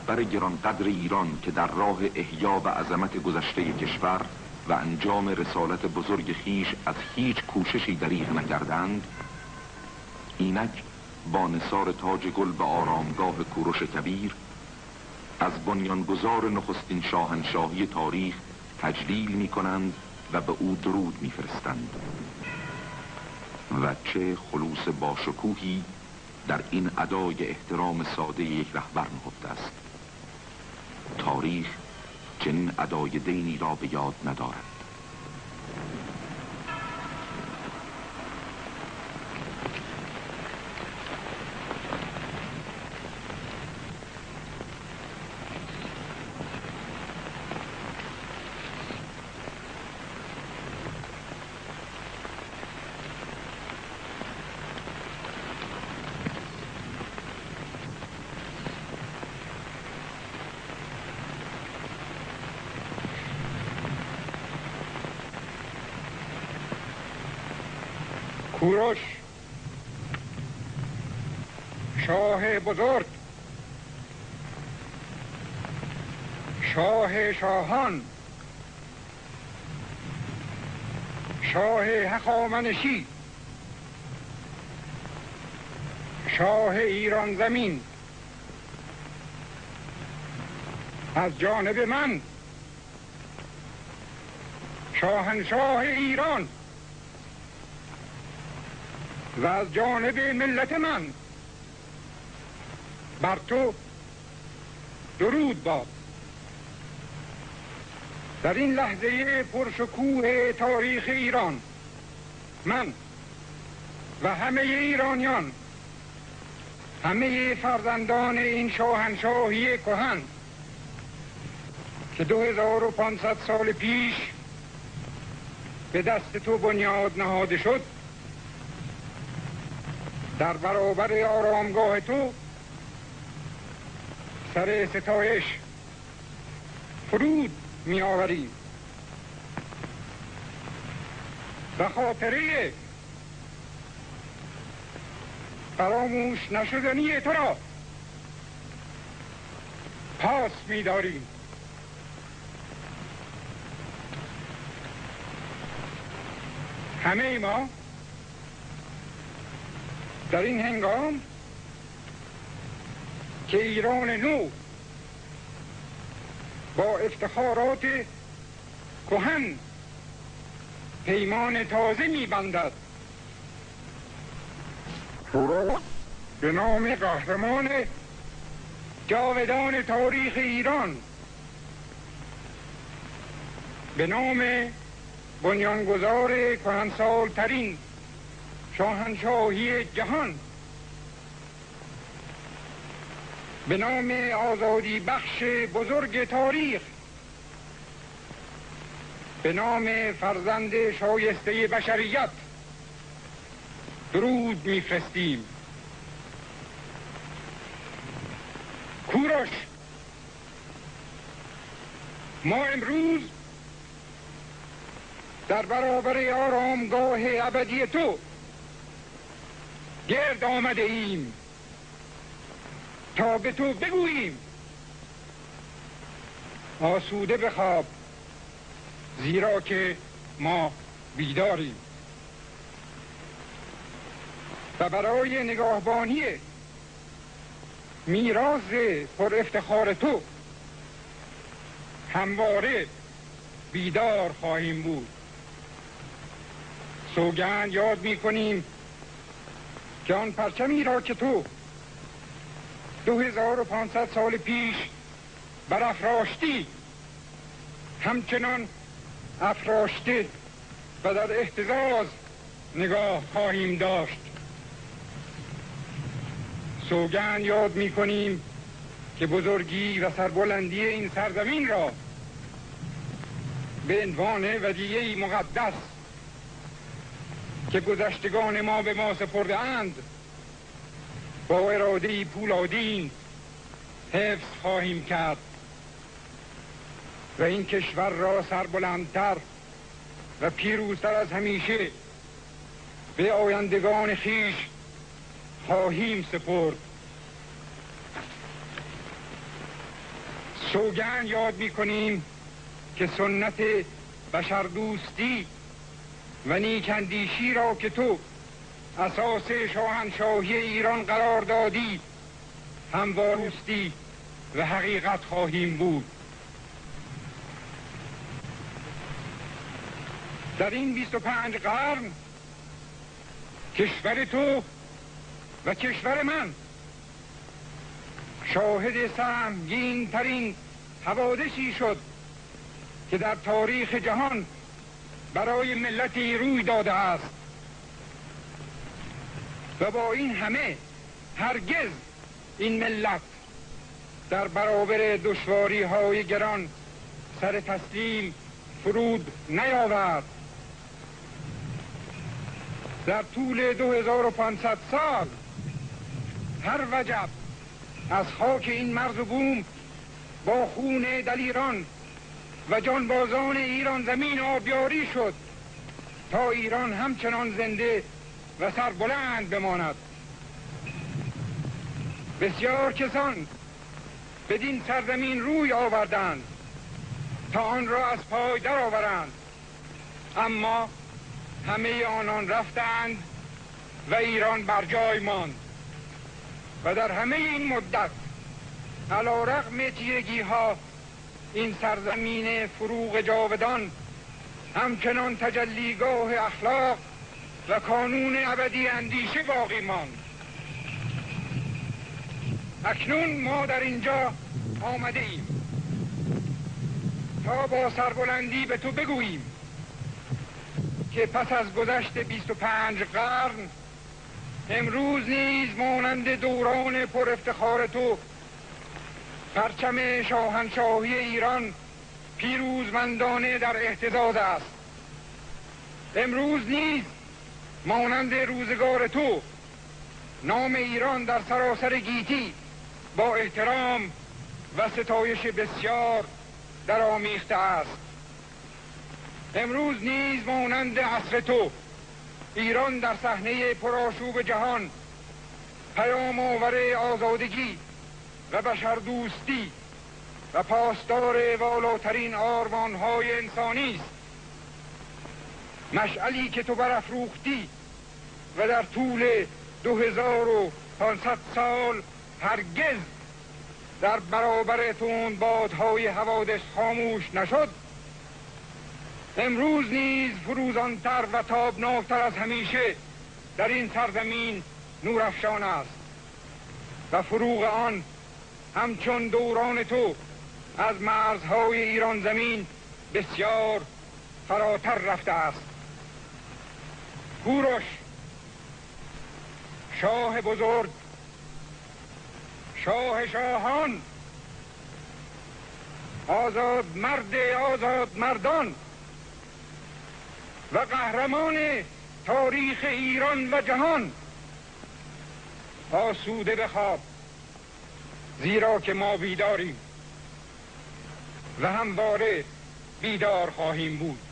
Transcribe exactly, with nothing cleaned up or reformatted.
رهبر گرانقدر ایران که در راه احیا و عظمت گذشته کشور و انجام رسالت بزرگ خیش از هیچ کوششی دریغ نکردند، اینک با نثار تاج گل به آرامگاه کوروش کبیر از بنیانگذار نخستین شاهنشاهی تاریخ تجلیل می کنند و به او درود می فرستند. و چه خلوص باشکوهی در این ادای احترام ساده یک رهبر نهفته است. تاریخ چنین ادای دینی را به یاد ندارد. کوروش شاه بزرگ، شاه شاهان، شاه هخامنشی، شاه ایران زمین، از جانب من شاهنشاه ایران و از جانب ملت من بر تو درود باد. در این لحظه پرشکوه تاریخ ایران من و همه ایرانیان، همه فرزندان این شاهنشاهی کهن که دو هزار و پانصد سال پیش به دست تو بنیاد نهاده شد، در برابر آرامگاه تو سر ستایش فرود می آوریم و خاطره فراموش نشدنی تو را پاس می داریم. همه ما در این هنگام که ایران نو با افتخارات کهن پیمان تازه می بندد، به نام قهرمان جاودان تاریخ ایران، به نام بنیانگذار کهنسالترین شاهنشاهی جهان، به نام آزادی بخش بزرگ تاریخ، به نام فرزند شایسته بشریت درود میفرستیم. کوروش، ما امروز در برابر آرامگاه ابدی تو گرد آمده ایم تا به تو بگوییم آسوده بخواب، زیرا که ما بیداریم و برای نگاهبانی میراث پر افتخار تو همواره بیدار خواهیم بود. سوگند یاد می کنیم که آن پرچمی را که تو دو هزار و پانصد سال پیش برافراشتی همچنان افراشته و در اهتزاز نگاه خواهیم داشت. سوگند یاد می کنیم که بزرگی و سربلندی این سرزمین را به عنوان ودیعه‌ای مقدس که گذشتگان ما به ما سپرده اند با اراده پولادین حفظ خواهیم کرد و این کشور را سربلندتر و پیروزتر از همیشه به آیندگان خیش خواهیم سپرد. سوگند یاد میکنیم که سنت بشردوستی و نیکندیشی را که تو اساس شاهنشاهی ایران قرار دادی هموارستی و حقیقت خواهیم بود. در این بیست و پنج قرن کشور تو و کشور من شاهد سهمگین ترین حوادثی شد که در تاریخ جهان برای ملتی روی داده است و با این همه هرگز این ملت در برابر دشواری های گران سر تسلیم فرود نیاورد. در طول دو هزار و پانصد سال هر وجب از خاک این مرز و بوم با خون دلیران و جانبازان ایران زمین آبیاری شد تا ایران همچنان زنده و سربلند بماند. بسیار کسان بدین سرزمین روی آوردند تا آن را از پای درآورند، اما همه آنان رفتند و ایران بر جای ماند و در همه این مدت علی رغم تیرگی ها این سرزمین فروغ جاودان همچنان تجلیگاه اخلاق و کانون ابدی اندیشه باقی ماند. اکنون ما در اینجا آمده ایم تا با سربلندی به تو بگوییم که پس از گذشت بیست و پنج قرن امروز نیز مانند دوران پر افتخار تو پرچم شاهنشاهی ایران پیروزمندانه در اهتزاز است. امروز نیز مانند روزگار تو نام ایران در سراسر گیتی با احترام و ستایش بسیار در آمیخته است. امروز نیز مانند عصر تو ایران در صحنه پرآشوب جهان پیام آور آزادگی و بشردوستی و پاسدار والاترین آرمانهای انسانی است. مشعلی که تو برافروختی و در طول دو هزار و پانصد سال هرگز در برابر تندبادهای حوادث خاموش نشد، امروز نیز فروزانتر و تابناکتر از همیشه در این سرزمین نورافشان است و فروغ آن همچون دوران تو از مرزهای ایران زمین بسیار فراتر رفته است. کوروش شاه بزرگ، شاه شاهان، آزاد مرد آزاد مردان و قهرمان تاریخ ایران و جهان، آسوده بخواب، زیرا که ما بیداریم و همواره بیدار خواهیم بود.